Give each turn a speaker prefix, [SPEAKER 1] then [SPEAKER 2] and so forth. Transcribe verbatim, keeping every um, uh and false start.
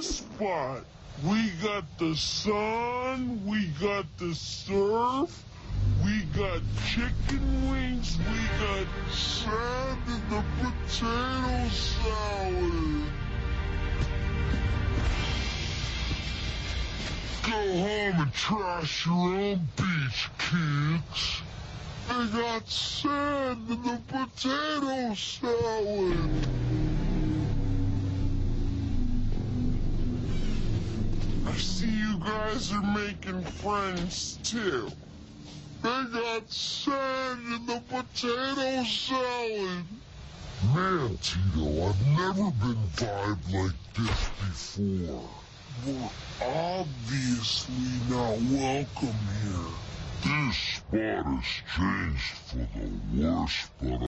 [SPEAKER 1] this spot. We got the sun, we got the surf, we got chicken wings, we got sand and the potato salad. Go home and trash your own beach, kids. They got sand in the potato salad. I see you guys are making friends, too. They got sand in the potato salad. Man, Tito, I've never been vibed like this before. We're obviously not welcome here. This spot has changed for the worse, but